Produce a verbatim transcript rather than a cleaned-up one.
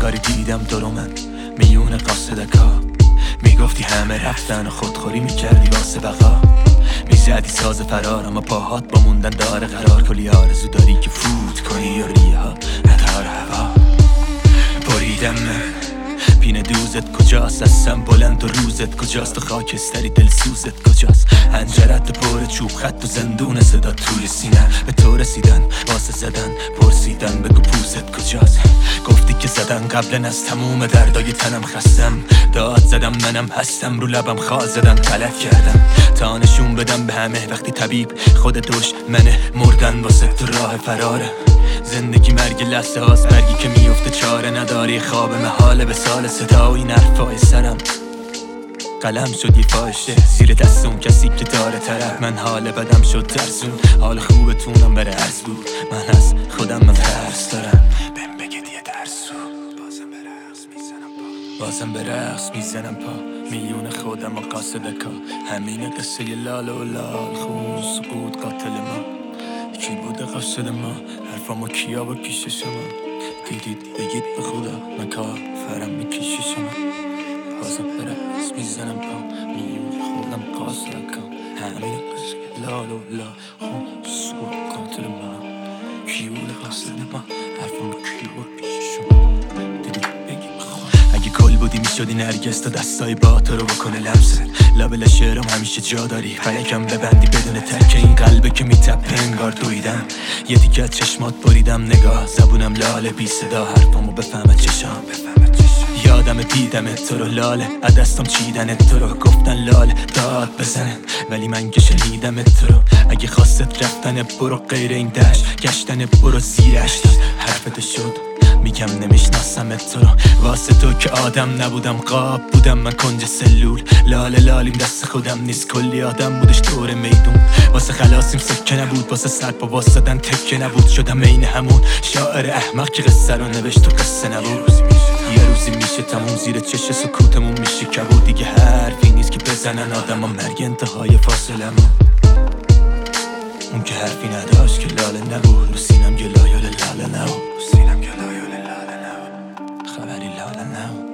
انگاری دیدم دورو من میون قاصدکا. میگفتی همه رفتن و خودخوری میکردی واسه بقا. میزدی ساز فرار اما پاهات با موندن داره قرار. کلی آرزو داری که فوت کنی یا ریها نداره هوا. بریدم من پین دوزت کجاست؟ هستم بلند و روزت کجاست؟ و خاکستری دل سوزت کجاست؟ هنجرت پر چوب خط و زندون صدا توی سینه. به تو رسیدن واسه زدن پرسیدن بگو پوزت کجاست؟ گفتی که زدن قبلا از تموم دردای تنم خستم. داد زدم منم هستم رو لبم خال زدم غلط کردم تا نشون بدم به همه وقتی طبیب خود دوش منه. مردن واسه تو راه فراره. زندگی مرگ لحظه هاست برگی که میفته چاره نداری. خواب محاله به سال صدا و این حرفای سرم قلم شد یه فاشه زیر دست اون کسی که داره طرف. من حال بدم شد ترسون حال خوبتونم بره عرض بود. من از خودم من ترس دارم بهم بگید یه درسو. بازم به رقص میزنم پا بازم به رقص میزنم پا میون خودم و قاصدکا. همین قصه ی لال و لال خون سقوط قاتل ما. کی بوده قاصد ما؟ حرفامو کیا و پیش شما دیدید بگید به خدا من کافرم میکشی شما. بازم به رقص میزنم پا میون خودم قاصدکا. همین قصه ی لال و لال خون سقوط قاتل ما. کی بوده قاصد ما؟ حرفامو کیا و پیش شما دیدید بگید به خدا. اگه کل بودی میشدی نرگس تا دستای با تو رو بکنه لمست. لابل شعرم همیشه جا داری فلکم ببندی بدون ترک. این قلبه که میتپه انگار دویدم یه دیگه چشمات بریدم نگاه. زبونم لاله بی صدا حرفامو بفهمه چشام. یادم دیدم تو رو لاله دستم چیدن تو رو. گفتن لاله داد بزنه ولی من که شنیدم تو رو. اگه خواست رفتن برو غیر این دشت گشتن برو زیرش. حرفت شد میگم نمیشناسم تو رو واسه تو که آدم نبودم قاب بودم من کنج سلول. لاله لالیم دست خودم نیست کلی آدم بودش دور میدون. واسه خلاصیم سکه نبود واسه سر با واسدن تکه نبود. شدم این همون شاعر احمق که قصه رو نوشت تو قصه نبود. یه روزی میشه تموم زیر چش سکوتمون میشه کبود. دیگه حرفی نیست که بزنن آدم ها مرگ انتهای فاصلمون. اون که حرفی نداشت که لاله نبود. رو سینم گلایال لاله نبود. خبری لاله نبود.